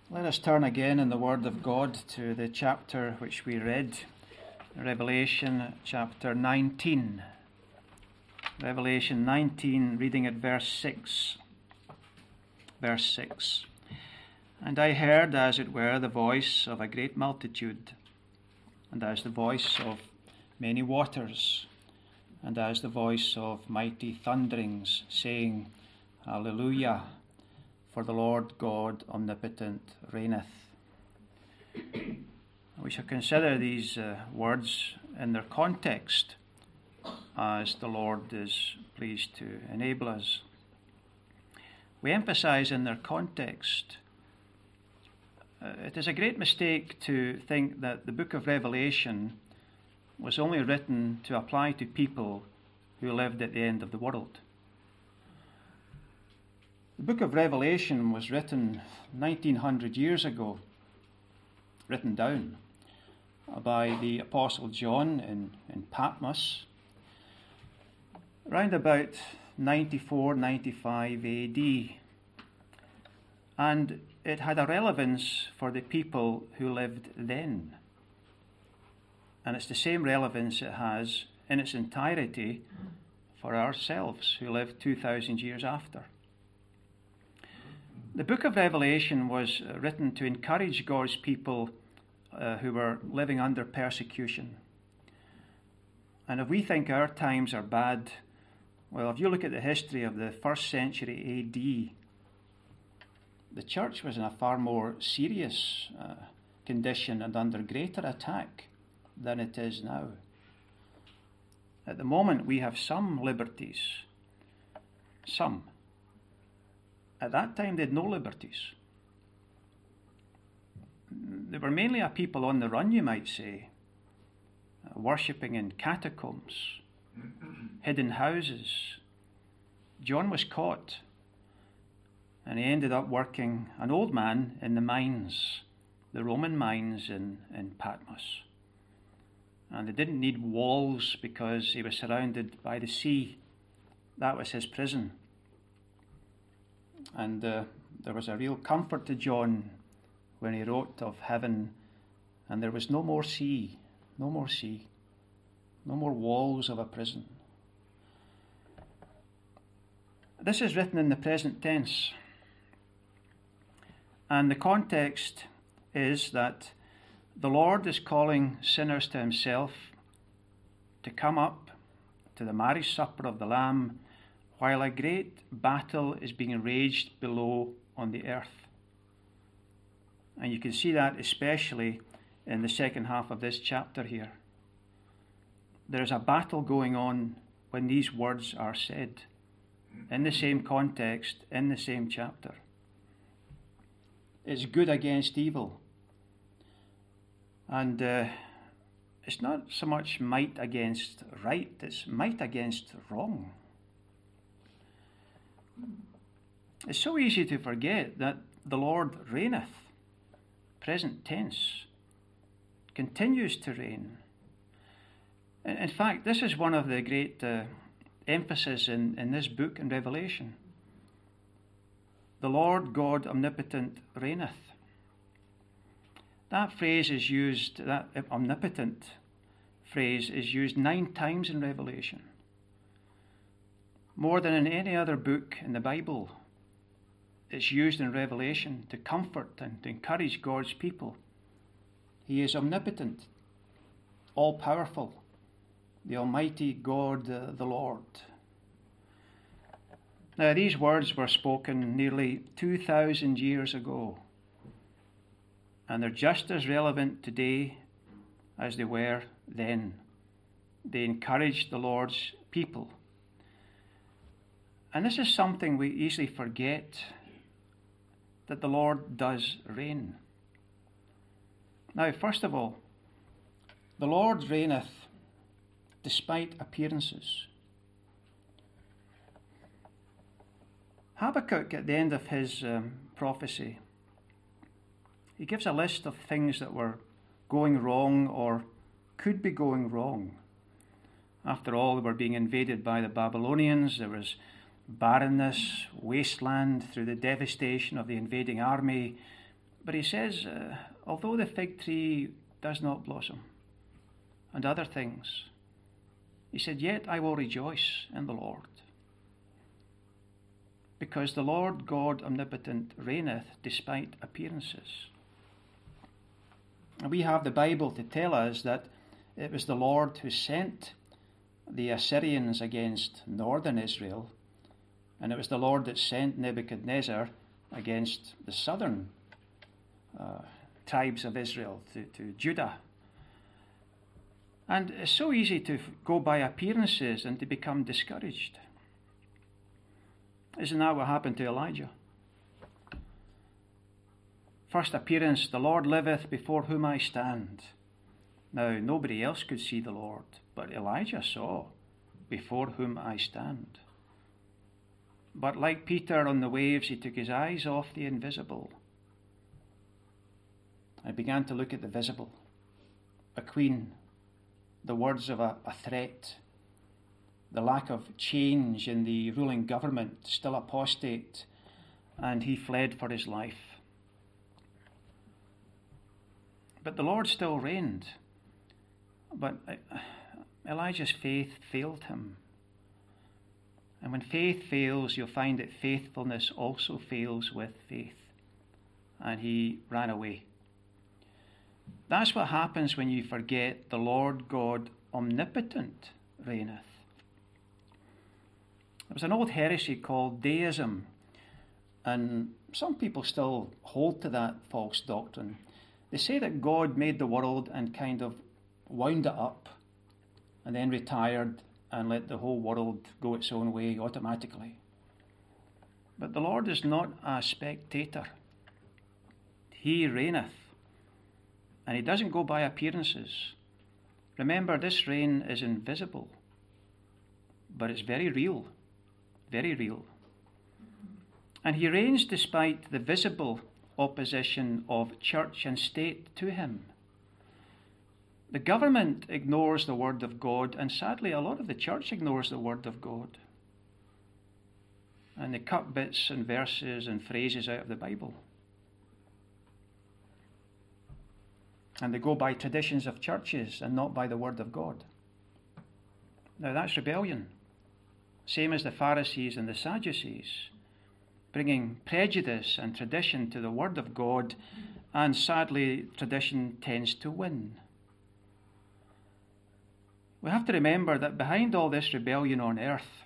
Let us turn again in the Word of God to the chapter which we read, Revelation chapter 19. Revelation 19, reading at verse 6. Verse 6. And I heard, as it were, the voice of a great multitude, and as the voice of many waters, and as the voice of mighty thunderings, saying, Hallelujah! For the Lord God omnipotent reigneth. We shall consider these words in their context as the Lord is pleased to enable us. We emphasize in their context. It is a great mistake to think that the book of Revelation was only written to apply to people who lived at the end of the world. The book of Revelation was written 1900 years ago, written down by the Apostle John in Patmos, around about 94-95 AD. And it had a relevance for the people who lived then. And it's the same relevance it has in its entirety for ourselves who live 2,000 years after. The book of Revelation was written to encourage God's people who were living under persecution. And if we think our times are bad, well, if you look at the history of the 1st century AD, the church was in a far more serious condition and under greater attack than it is now. At the moment, we have some liberties. Some. At that time, they had no liberties. They were mainly a people on the run, you might say, worshipping in catacombs, hidden houses. John was caught, and he ended up working, an old man, in the mines, the Roman mines in Patmos. And they didn't need walls because he was surrounded by the sea. That was his prison. And there was a real comfort to John when he wrote of heaven, and there was no more sea, no more sea, no more walls of a prison. This is written in the present tense, and the context is that the Lord is calling sinners to himself to come up to the marriage supper of the Lamb, while a great battle is being raged below on the earth. And you can see that especially in the second half of this chapter here. There's a battle going on when these words are said, in the same context, in the same chapter. It's good against evil. And it's not so much might against right, it's might against wrong. It's so easy to forget that the Lord reigneth, present tense, continues to reign. In fact, this is one of the great emphasis in this book in Revelation. The Lord God omnipotent reigneth. That phrase is used, that omnipotent phrase is used 9 times in Revelation. More than in any other book in the Bible, it's used in Revelation to comfort and to encourage God's people. He is omnipotent, all-powerful, the Almighty God, the Lord. Now, these words were spoken nearly 2,000 years ago, and they're just as relevant today as they were then. They encouraged the Lord's people. And this is something we easily forget, that the Lord does reign. Now, first of all, the Lord reigneth despite appearances. Habakkuk, at the end of his prophecy, he gives a list of things that were going wrong or could be going wrong. After all, they were being invaded by the Babylonians. There was barrenness, wasteland through the devastation of the invading army, But he says, although the fig tree does not blossom, and other things, he said, yet I will rejoice in the Lord. Because the Lord God omnipotent reigneth despite appearances. And we have the Bible to tell us that it was the Lord who sent the Assyrians against northern Israel, and it was the Lord that sent Nebuchadnezzar against the southern tribes of Israel, to Judah. And it's so easy to go by appearances and to become discouraged. Isn't that what happened to Elijah? First appearance, the Lord liveth before whom I stand. Now, nobody else could see the Lord, but Elijah saw, before whom I stand. But like Peter on the waves, he took his eyes off the invisible and began to look at the visible. A queen, the words of a threat, the lack of change in the ruling government, still apostate, and he fled for his life. But the Lord still reigned. But Elijah's faith failed him. And when faith fails, you'll find that faithfulness also fails with faith. And he ran away. That's what happens when you forget the Lord God omnipotent reigneth. There was an old heresy called deism, and some people still hold to that false doctrine. They say that God made the world and kind of wound it up and then retired and let the whole world go its own way automatically. But the Lord is not a spectator. He reigneth, and he doesn't go by appearances. Remember, this reign is invisible, but it's very real, very real. And he reigns despite the visible opposition of church and state to him. The government ignores the word of God, and sadly a lot of the church ignores the word of God. And they cut bits and verses and phrases out of the Bible. And they go by traditions of churches and not by the word of God. Now that's rebellion. Same as the Pharisees and the Sadducees, bringing prejudice and tradition to the word of God, and sadly tradition tends to win. We have to remember that behind all this rebellion on earth,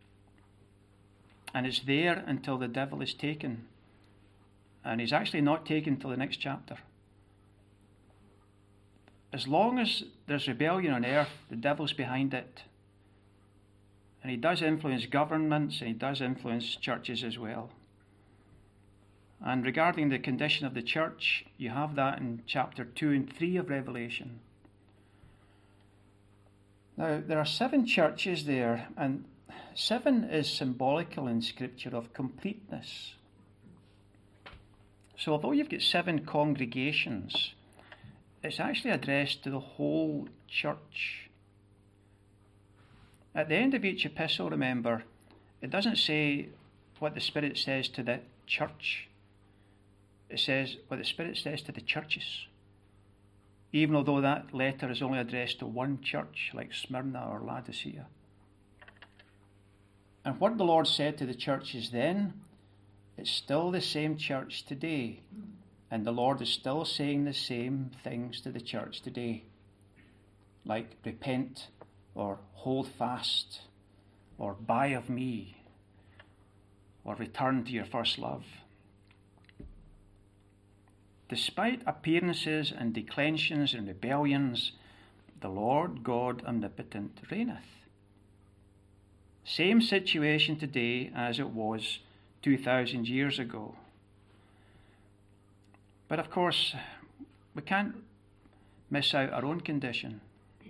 and it's there until the devil is taken, and he's actually not taken till the next chapter. As long as there's rebellion on earth, the devil's behind it. And he does influence governments, and he does influence churches as well. And regarding the condition of the church, you have that in chapter 2 and 3 of Revelation. Now, there are 7 churches there, and 7 is symbolical in Scripture of completeness. So although you've got 7 congregations, it's actually addressed to the whole church. At the end of each epistle, remember, it doesn't say what the Spirit says to the church. It says what the Spirit says to the churches. Even although that letter is only addressed to one church, like Smyrna or Laodicea. And what the Lord said to the churches then, it's still the same church today. And the Lord is still saying the same things to the church today. Like repent, or hold fast, or buy of me, or return to your first love. Despite appearances and declensions and rebellions, the Lord God omnipotent reigneth. Same situation today as it was 2,000 years ago. But of course, we can't miss out our own condition,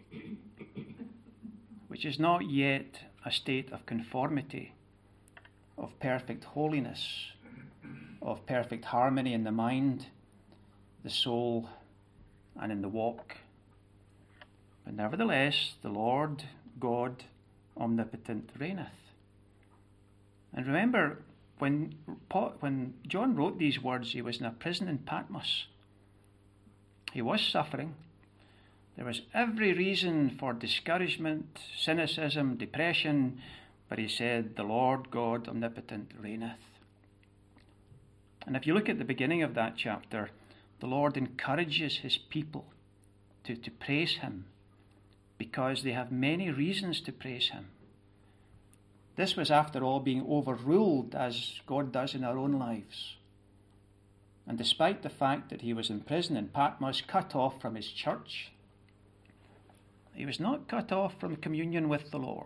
which is not yet a state of conformity, of perfect holiness, of perfect harmony in the mind, the soul, and in the walk. But nevertheless, the Lord God omnipotent reigneth. And remember, when John wrote these words, he was in a prison in Patmos. He was suffering. There was every reason for discouragement, cynicism, depression, but he said, "The Lord God omnipotent reigneth." And if you look at the beginning of that chapter, the Lord encourages his people to praise him because they have many reasons to praise him. This was, after all, being overruled as God does in our own lives. And despite the fact that he was in prison in Patmos, cut off from his church, he was not cut off from communion with the Lord.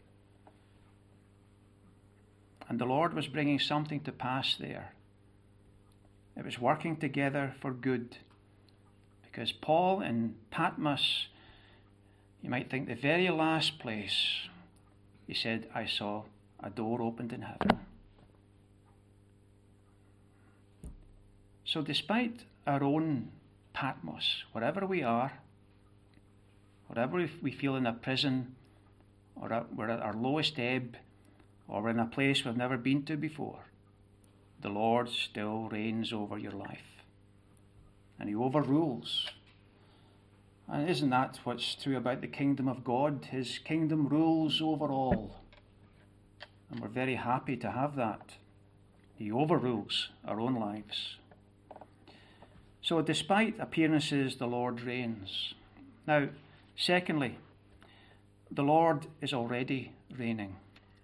And the Lord was bringing something to pass there. It was working together for good. Because Paul in Patmos, you might think the very last place, he said, "I saw a door opened in heaven." So despite our own Patmos, wherever we are, wherever we feel in a prison, or we're at our lowest ebb, or we're in a place we've never been to before, the Lord still reigns over your life. And he overrules. And isn't that what's true about the kingdom of God? His kingdom rules over all. And we're very happy to have that. He overrules our own lives. So despite appearances, the Lord reigns. Now, secondly, the Lord is already reigning.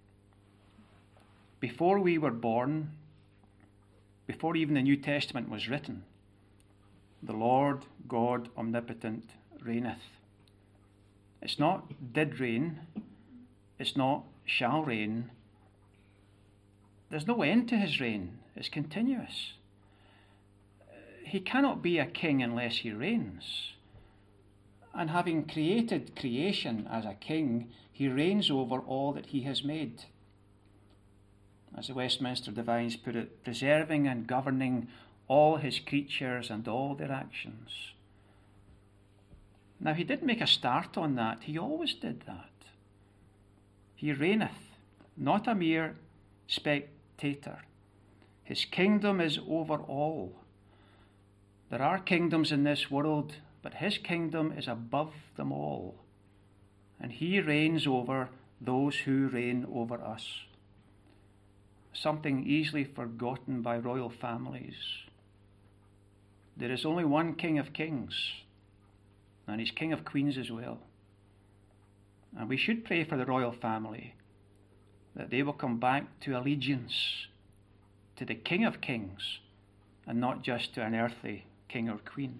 Before we were born, before even the New Testament was written, the Lord God omnipotent reigneth. It's not did reign, it's not shall reign. There's no end to his reign, it's continuous. He cannot be a king unless he reigns. And having created creation as a king, he reigns over all that he has made. As the Westminster Divines put it, preserving and governing all his creatures and all their actions. Now, he didn't make a start on that. He always did that. He reigneth, not a mere spectator. His kingdom is over all. There are kingdoms in this world, but his kingdom is above them all. And he reigns over those who reign over us. Something easily forgotten by royal families. There is only one King of Kings, and he's King of Queens as well. And we should pray for the royal family, that they will come back to allegiance to the King of Kings, and not just to an earthly king or queen.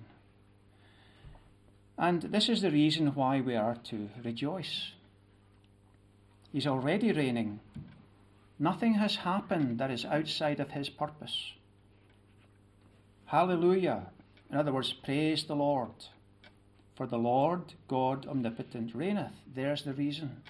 And this is the reason why we are to rejoice. He's already reigning. Nothing has happened that is outside of his purpose. Hallelujah. In other words, praise the Lord. For the Lord God omnipotent reigneth. There's the reason.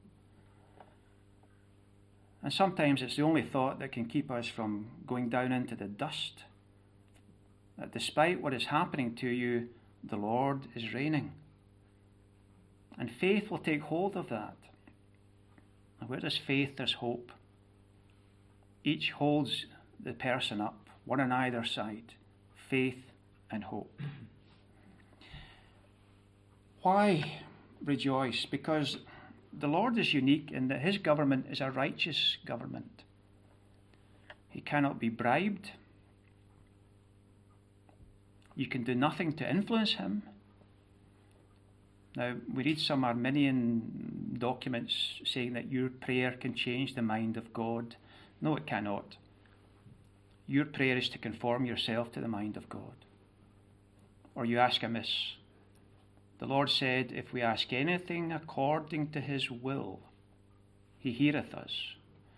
And sometimes it's the only thought that can keep us from going down into the dust. That despite what is happening to you, the Lord is reigning. And faith will take hold of that. And where there's faith, there's hope. Each holds the person up, one on either side. Faith and hope. Why rejoice? Because the Lord is unique in that his government is a righteous government. He cannot be bribed. You can do nothing to influence him. Now, we read some Arminian documents saying that your prayer can change the mind of God. No, it cannot. Your prayer is to conform yourself to the mind of God. Or you ask amiss. The Lord said, if we ask anything according to his will, he heareth us.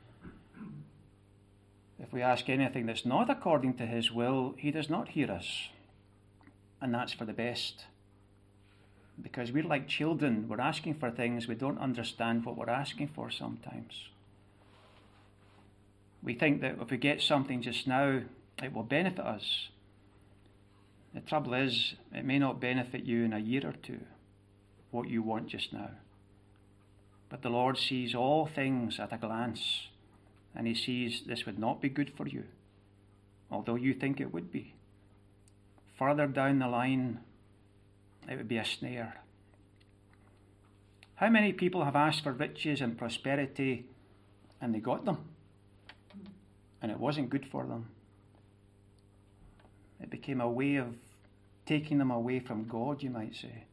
If we ask anything that's not according to his will, he does not hear us. And that's for the best. Because we're like children. We're asking for things. We don't understand what we're asking for sometimes. We think that if we get something just now, it will benefit us. The trouble is, it may not benefit you in a year or two, what you want just now. But the Lord sees all things at a glance, and he sees this would not be good for you, although you think it would be. Further down the line, it would be a snare. How many people have asked for riches and prosperity and they got them, and it wasn't good for them? It became a way of taking them away from God, you might say.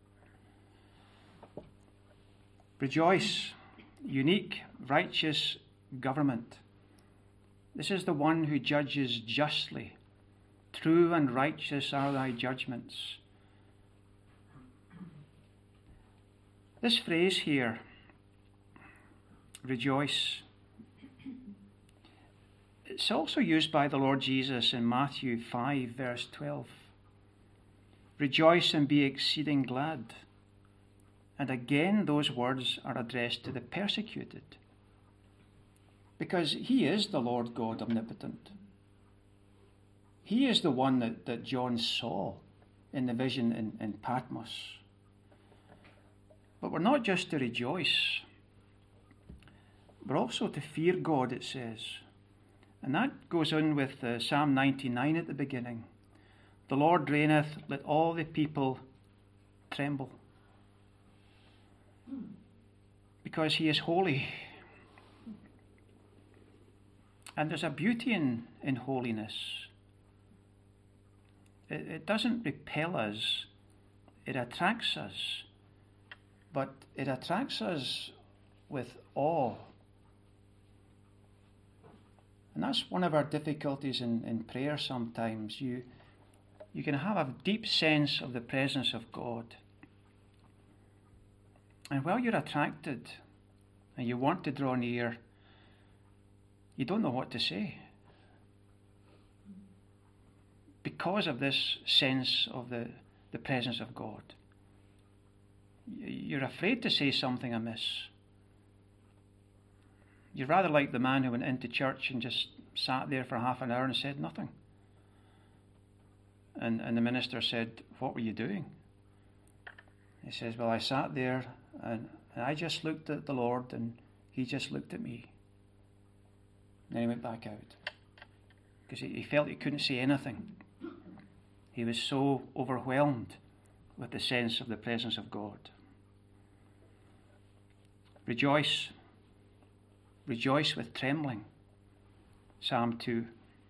Rejoice, unique, righteous government. This is the one who judges justly. True and righteous are thy judgments. This phrase here, rejoice, it's also used by the Lord Jesus in Matthew 5, verse 12. Rejoice and be exceeding glad. And again, those words are addressed to the persecuted, because he is the Lord God omnipotent. He is the one that John saw in the vision in Patmos. But we're not just to rejoice, we're also to fear God, it says. And that goes on with Psalm 99 at the beginning. The Lord reigneth, let all the people tremble. Because he is holy. And there's a beauty in holiness. It doesn't repel us, it attracts us. But it attracts us with awe. And that's one of our difficulties in prayer sometimes. You can have a deep sense of the presence of God. And while you're attracted and you want to draw near, you don't know what to say. Because of this sense of the presence of God. You're afraid to say something amiss. You're rather like the man who went into church and just sat there for half an hour and said nothing. And the minister said, "What were you doing?" He says, "Well, I sat there and I just looked at the Lord and he just looked at me." And then he went back out because he felt he couldn't say anything. He was so overwhelmed with the sense of the presence of God. Rejoice. Rejoice with trembling. Psalm 2.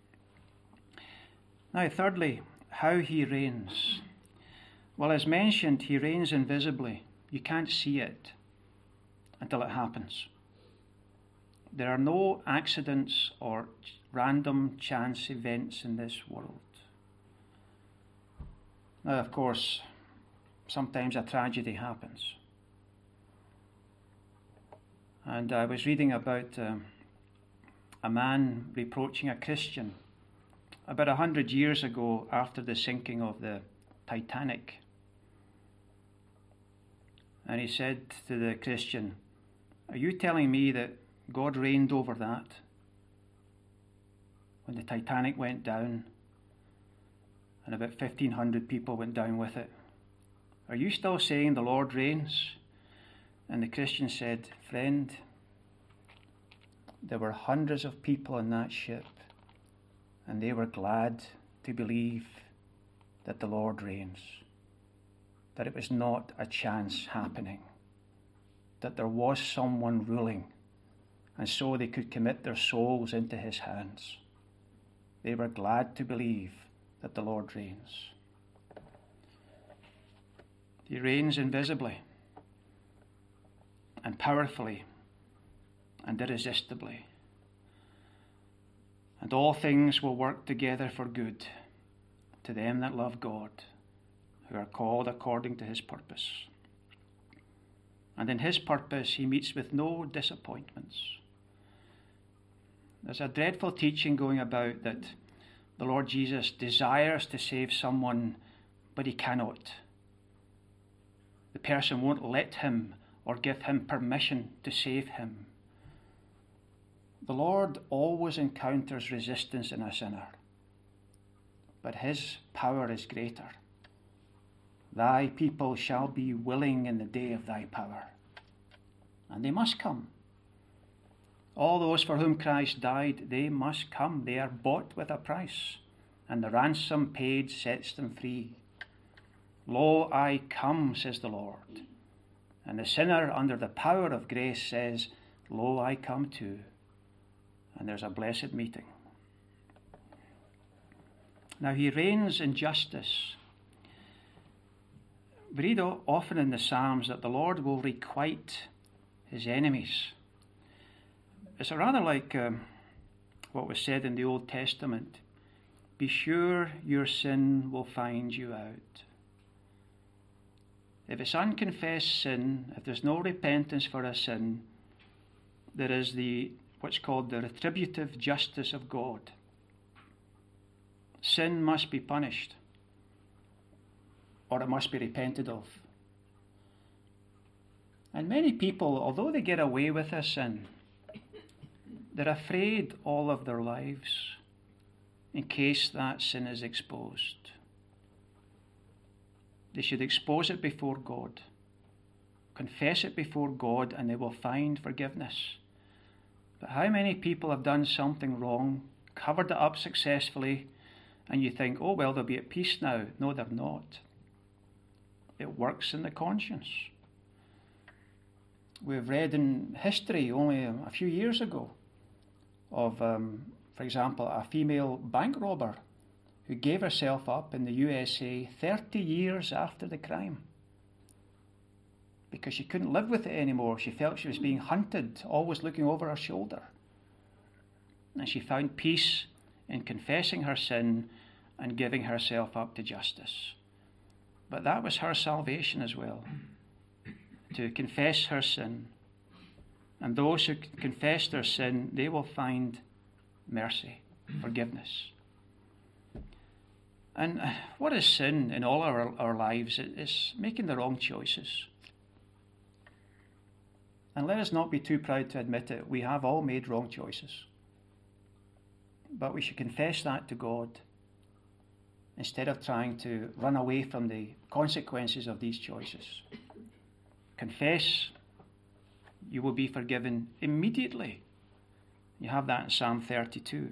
Now, thirdly, how he reigns. Well, as mentioned, he reigns invisibly. You can't see it until it happens. There are no accidents or random chance events in this world. Now, of course, sometimes a tragedy happens. And I was reading about a man reproaching a Christian about 100 years ago after the sinking of the Titanic. And he said to the Christian, "Are you telling me that God reigned over that when the Titanic went down and about 1,500 people went down with it? Are you still saying the Lord reigns?" And the Christian said, "Friend, there were hundreds of people on that ship, and they were glad to believe that the Lord reigns, that it was not a chance happening, that there was someone ruling, and so they could commit their souls into his hands. They were glad to believe that the Lord reigns." He reigns invisibly and powerfully and irresistibly. And all things will work together for good to them that love God, who are called according to his purpose. And in his purpose he meets with no disappointments. There's a dreadful teaching going about that the Lord Jesus desires to save someone, but he cannot. The person won't let him or give him permission to save him. The Lord always encounters resistance in a sinner, but his power is greater. Thy people shall be willing in the day of thy power. And they must come. All those for whom Christ died, they must come. They are bought with a price, and the ransom paid sets them free. Lo, I come, says the Lord. And the sinner under the power of grace says, Lo, I come too. And there's a blessed meeting. Now he reigns in justice. We read often in the Psalms that the Lord will requite his enemies. It's rather like what was said in the Old Testament. Be sure your sin will find you out. If it's unconfessed sin, if there's no repentance for a sin, there is what's called the retributive justice of God. Sin must be punished, or it must be repented of. And many people, although they get away with a sin, they're afraid all of their lives in case that sin is exposed. They should expose it before God, confess it before God, and they will find forgiveness. But how many people have done something wrong, covered it up successfully, and you think, oh, well, they'll be at peace now. No, they're not. It works in the conscience. We've read in history only a few years ago of, for example, a female bank robber who gave herself up in the USA 30 years after the crime because she couldn't live with it anymore. She felt she was being hunted, always looking over her shoulder. And she found peace in confessing her sin and giving herself up to justice. But that was her salvation as well, to confess her sin. And those who confess their sin, they will find mercy, forgiveness. And what is sin in all our lives? It's making the wrong choices. And let us not be too proud to admit it. We have all made wrong choices. But we should confess that to God instead of trying to run away from the consequences of these choices. Confess, you will be forgiven immediately. You have that in Psalm 32.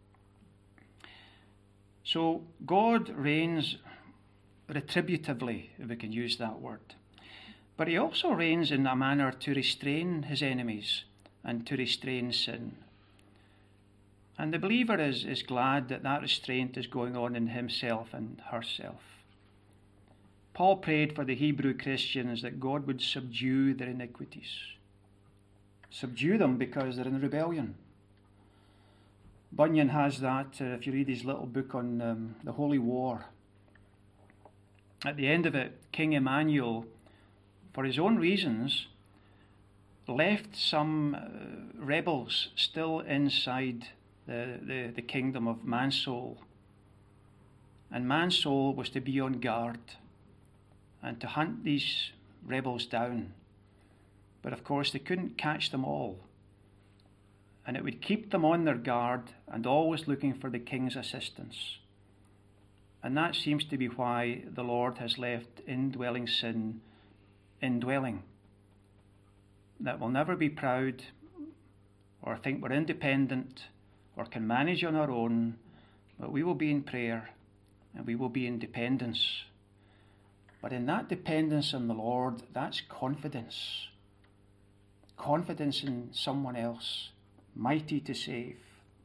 So God reigns retributively, if we can use that word. But he also reigns in a manner to restrain his enemies and to restrain sin. And the believer is glad that that restraint is going on in himself and herself. Paul prayed for the Hebrew Christians that God would subdue their iniquities. Subdue them because they're in rebellion. Bunyan has that, if you read his little book on the Holy War. At the end of it, King Emmanuel, for his own reasons, left some rebels still inside the kingdom of Mansoul. And Mansoul was to be on guard and to hunt these rebels down. But of course they couldn't catch them all. And it would keep them on their guard and always looking for the king's assistance. And that seems to be why the Lord has left indwelling sin indwelling. That we'll never be proud or think we're independent or can manage on our own, but we will be in prayer and we will be in dependence. But in that dependence on the Lord, that's confidence. Confidence in someone else, mighty to save.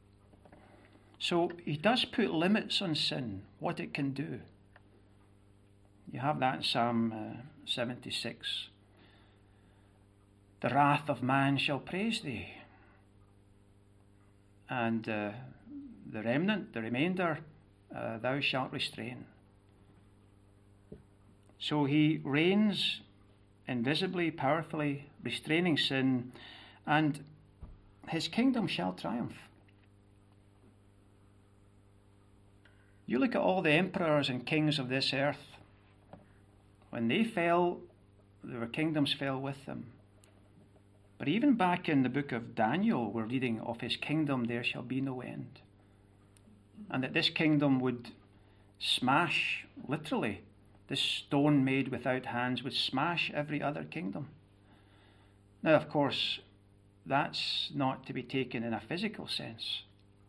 So he does put limits on sin, what it can do. You have that in Psalm 76. The wrath of man shall praise thee. And the remainder, thou shalt restrain. So he reigns invisibly, powerfully, restraining sin, and his kingdom shall triumph. You look at all the emperors and kings of this earth. When they fell, their kingdoms fell with them. But even back in the book of Daniel, we're reading of his kingdom there shall be no end. And that this kingdom would smash, literally, this stone made without hands would smash every other kingdom. Now, of course, that's not to be taken in a physical sense.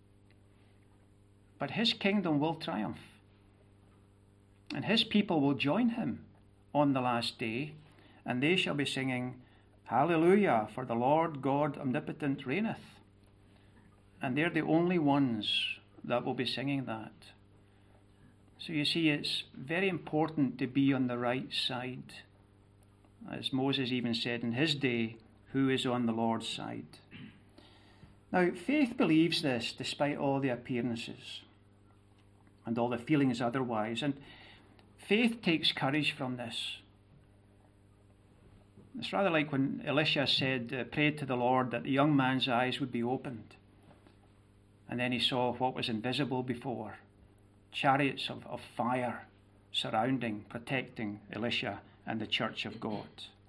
But his kingdom will triumph, and his people will join him on the last day, and they shall be singing, Hallelujah, for the Lord God omnipotent reigneth. And they're the only ones that will be singing that. So you see, it's very important to be on the right side. As Moses even said in his day, who is on the Lord's side? Now, faith believes this despite all the appearances and all the feelings otherwise. And faith takes courage from this. It's rather like when Elisha said, prayed to the Lord that the young man's eyes would be opened. And then he saw what was invisible before. Chariots of fire surrounding, protecting Elisha and the church of God.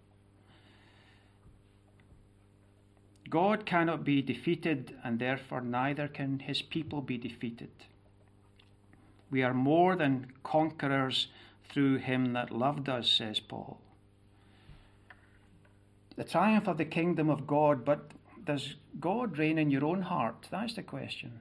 God cannot be defeated, and therefore neither can his people be defeated. We are more than conquerors through him that loved us, says Paul. The triumph of the kingdom of God, but does God reign in your own heart? That's the question.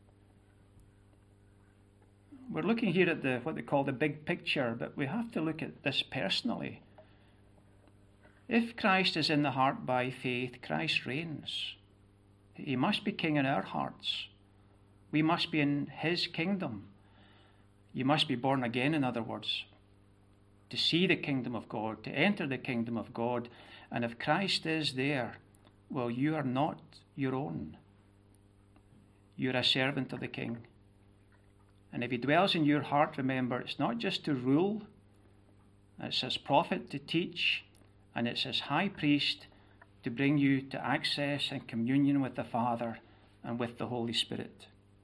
We're looking here at what they call the big picture, but we have to look at this personally. If Christ is in the heart by faith, Christ reigns. He must be king in our hearts. We must be in his kingdom. You must be born again, in other words, to see the kingdom of God, to enter the kingdom of God. And if Christ is there, well, you are not your own. You're a servant of the King. And if he dwells in your heart, remember, it's not just to rule, it's as prophet to teach, and it's as high priest to bring you to access and communion with the Father and with the Holy Spirit.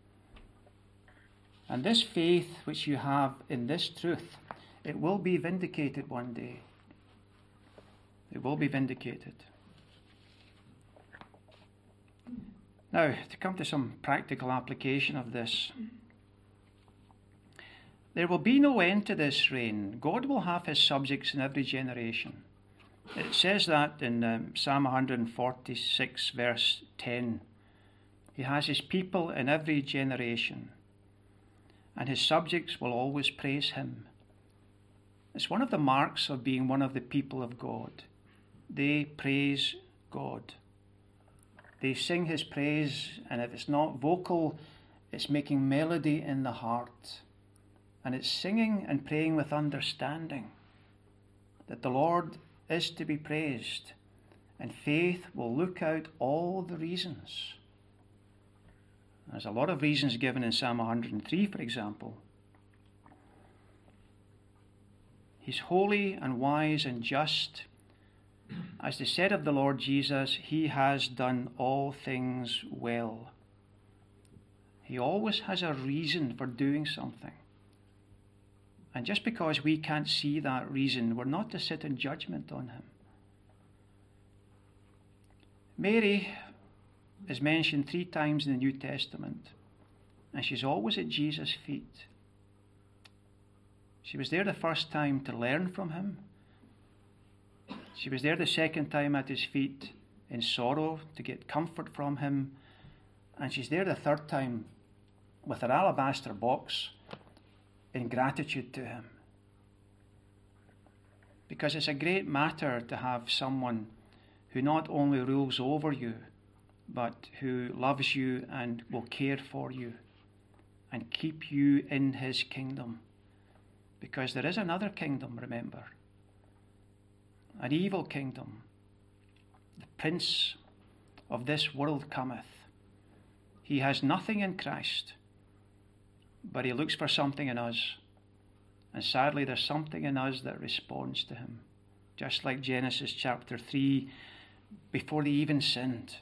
And this faith which you have in this truth, it will be vindicated one day. It will be vindicated. Now, to come to some practical application of this. There will be no end to this reign. God will have his subjects in every generation. It says that in Psalm 146, verse 10. He has his people in every generation, and his subjects will always praise him. It's one of the marks of being one of the people of God. They praise God. They sing his praise, and if it's not vocal, it's making melody in the heart. And it's singing and praying with understanding that the Lord is to be praised, and faith will look out all the reasons. There's a lot of reasons given in Psalm 103, for example. He's holy and wise and just. As they said of the Lord Jesus, he has done all things well. He always has a reason for doing something. And just because we can't see that reason, we're not to sit in judgment on him. Mary is mentioned 3 times in the New Testament, and she's always at Jesus' feet. She was there the first time to learn from him. She was there the second time at his feet in sorrow to get comfort from him. And she's there the third time with her alabaster box in gratitude to him. Because it's a great matter to have someone who not only rules over you, but who loves you and will care for you and keep you in his kingdom. Because there is another kingdom, remember. An evil kingdom. The prince of this world cometh. He has nothing in Christ, but he looks for something in us. And sadly, there's something in us that responds to him. Just like Genesis chapter 3, before they even sinned.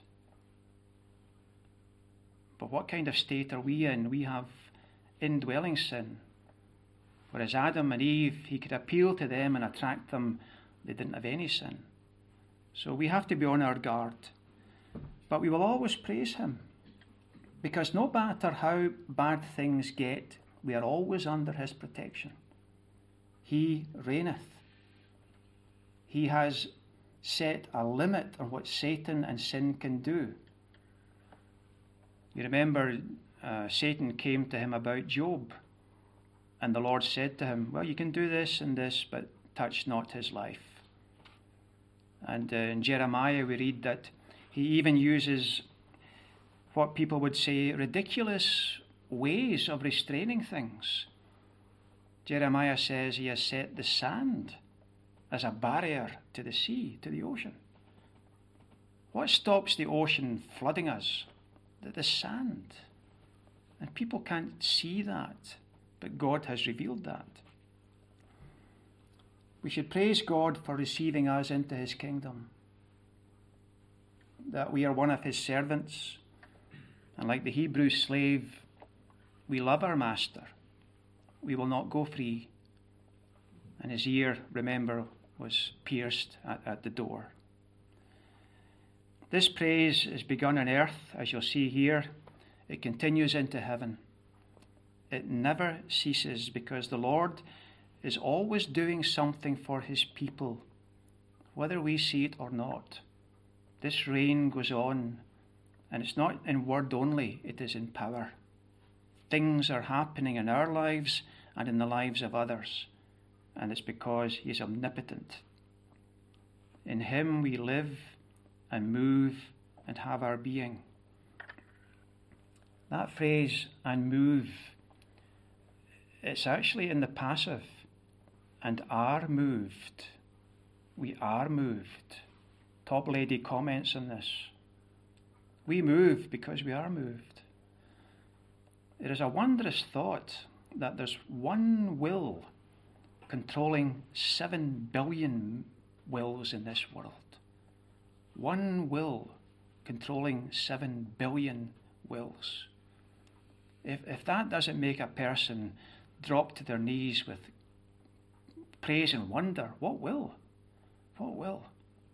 But what kind of state are we in? We have indwelling sin. Whereas Adam and Eve, he could appeal to them and attract them. They didn't have any sin. So we have to be on our guard. But we will always praise him. Because no matter how bad things get, we are always under his protection. He reigneth. He has set a limit on what Satan and sin can do. You remember Satan came to him about Job, and the Lord said to him, well, you can do this and this, but touch not his life. And in Jeremiah we read that he even uses what people would say ridiculous ways of restraining things. Jeremiah says he has set the sand as a barrier to the sea, to the ocean. What stops the ocean flooding us? The sand. And people can't see that, but God has revealed that. We should praise God for receiving us into his kingdom, that we are one of his servants, and like the Hebrew slave, we love our master. We will not go free. And his ear, remember, was pierced at the door. This praise is begun on earth, as you'll see here. It continues into heaven. It never ceases, because the Lord is always doing something for his people, whether we see it or not. This reign goes on, and it's not in word only, it is in power. Things are happening in our lives and in the lives of others, and it's because he is omnipotent. In him we live and move and have our being. That phrase, and move, it's actually in the passive, and are moved. We are moved. Top Lady comments on this. We move because we are moved. It is a wondrous thought that there's one will controlling 7 billion wills in this world. One will controlling 7 billion wills. If that doesn't make a person drop to their knees with praise and wonder, what will? What will?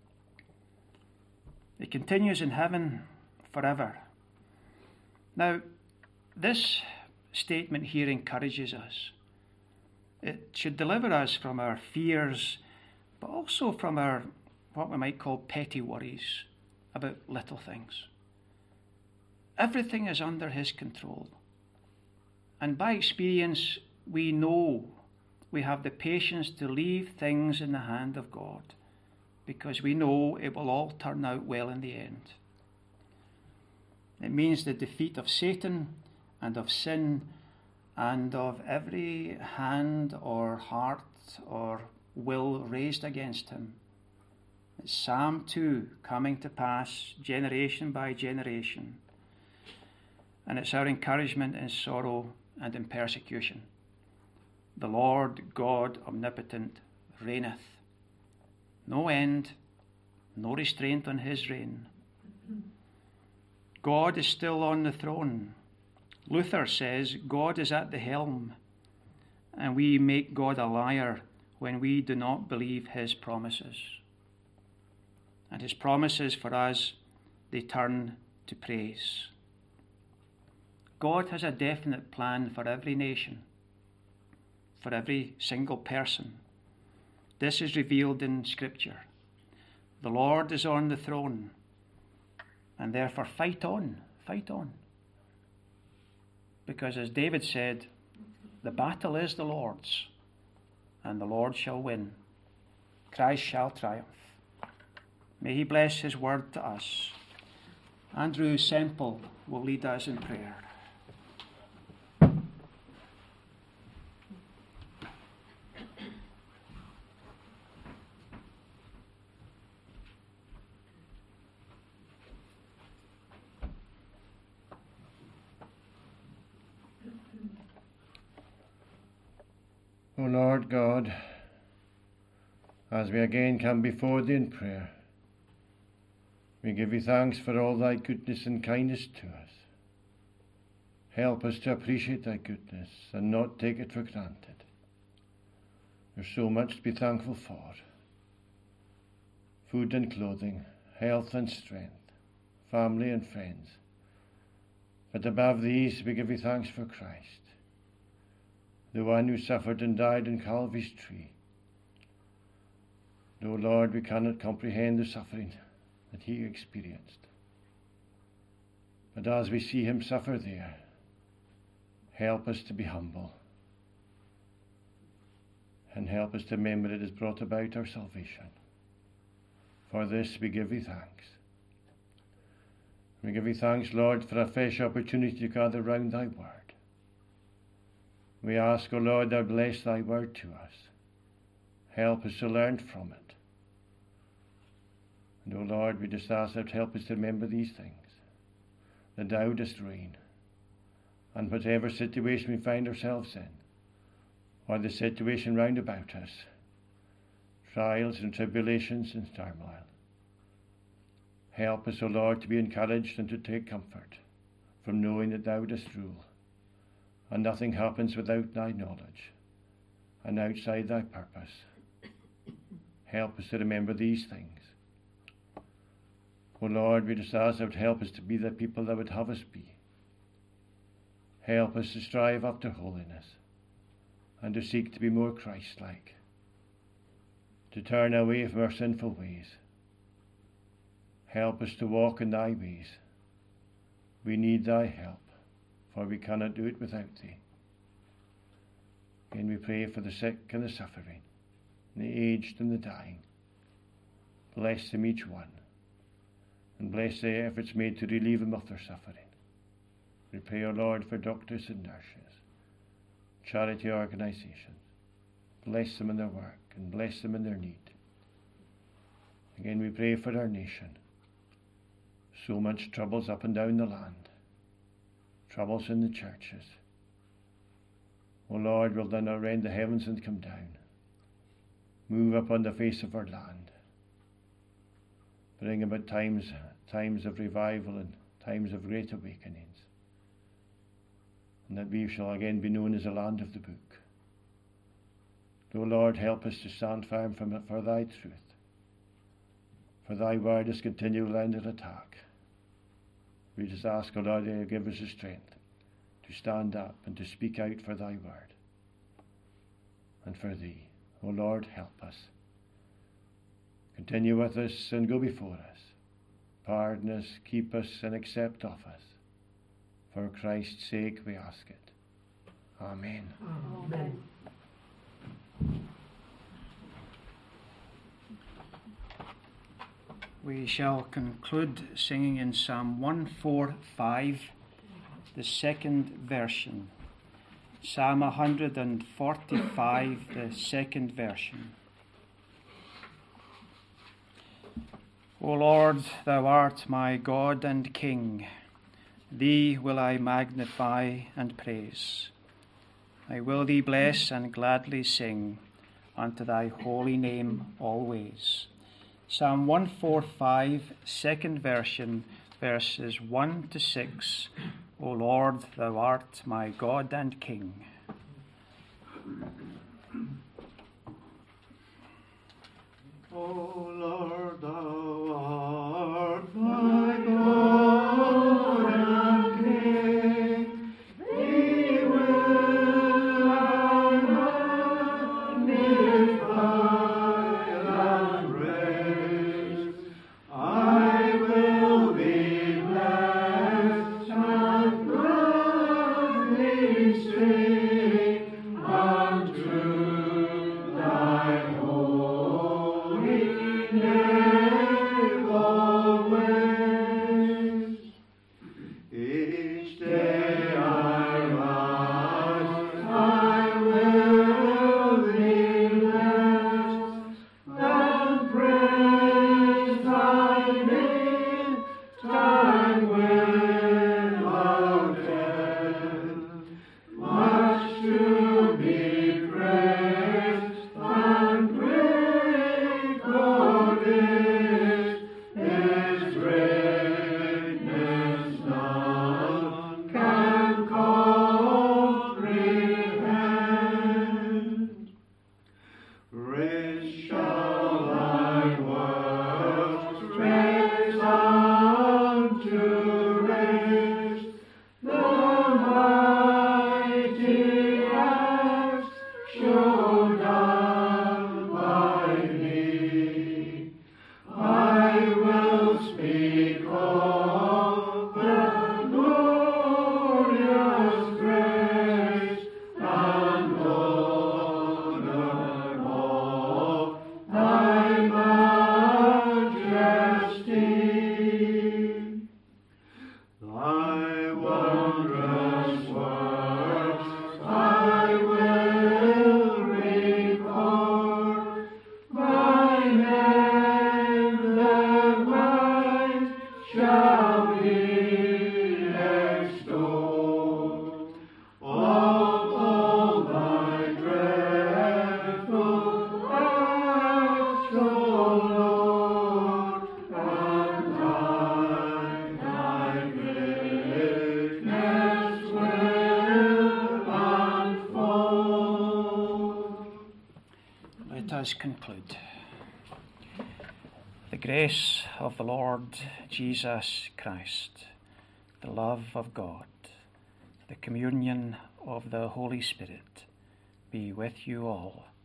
It continues in heaven forever. Now, this statement here encourages us. It should deliver us from our fears, but also from our, what we might call, petty worries about little things. Everything is under his control. And by experience, we know we have the patience to leave things in the hand of God, because we know it will all turn out well in the end. It means the defeat of Satan and of sin and of every hand or heart or will raised against him. It's Psalm 2 coming to pass generation by generation. And it's our encouragement in sorrow and in persecution. The Lord God omnipotent reigneth. No end, no restraint on his reign. God is still on the throne. Luther says God is at the helm, and we make God a liar when we do not believe his promises. And his promises for us, they turn to praise. God has a definite plan for every nation, for every single person. This is revealed in Scripture. The Lord is on the throne, and therefore fight on, fight on. Because as David said, the battle is the Lord's, and the Lord shall win. Christ shall triumph. May he bless his word to us. Andrew Semple will lead us in prayer. O Lord God, as we again come before thee in prayer, we give you thanks for all thy goodness and kindness to us. Help us to appreciate thy goodness and not take it for granted. There's so much to be thankful for. Food and clothing, health and strength, family and friends. But above these, we give you thanks for Christ, the one who suffered and died on Calvary's tree. No, Lord, we cannot comprehend the suffering that he experienced. But as we see him suffer there, help us to be humble. And help us to remember it has brought about our salvation. For this we give you thanks. We give you thanks, Lord, for a fresh opportunity to gather round thy word. We ask, O Lord, thou bless thy word to us. Help us to learn from it. And, O Lord, we just ask that help us to remember these things, that thou dost reign. And whatever situation we find ourselves in, or the situation round about us, trials and tribulations and turmoil, help us, O Lord, to be encouraged and to take comfort from knowing that thou dost rule, and nothing happens without thy knowledge and outside thy purpose. Help us to remember these things. O Lord, we just ask thou would help us to be the people thou would have us be. Help us to strive after holiness and to seek to be more Christ-like, to turn away from our sinful ways. Help us to walk in thy ways. We need thy help, for we cannot do it without thee. And we pray for the sick and the suffering, and the aged and the dying. Bless them each one, and bless the efforts made to relieve them of their suffering. We pray, O Lord, for doctors and nurses, charity organisations. Bless them in their work, and bless them in their need. Again, we pray for our nation. So much troubles up and down the land, troubles in the churches. O Lord, will thou not rend the heavens and come down? Move upon the face of our land. Bring about times of revival and times of great awakenings. And that we shall again be known as the land of the book. O Lord, help us to stand firm for thy truth. For thy word is continually under attack. We just ask, O Lord, that you give us the strength to stand up and to speak out for thy word and for thee. O Lord, help us. Continue with us and go before us. Pardon us, keep us, and accept of us. For Christ's sake we ask it. Amen. Amen. We shall conclude singing in Psalm 145, the second version. Psalm 145, the second version. O Lord, thou art my God and King. Thee will I magnify and praise. I will thee bless and gladly sing unto thy holy name always. Psalm 145, second version, verses 1 to 6. O Lord, thou art my God and King. O Lord, thou art my God and King. Thee will I magnify and praise. I will be blessed and gladly sing unto thy holy name. us conclude. The grace of the Lord Jesus Christ, the love of God, the communion of the Holy Spirit be with you all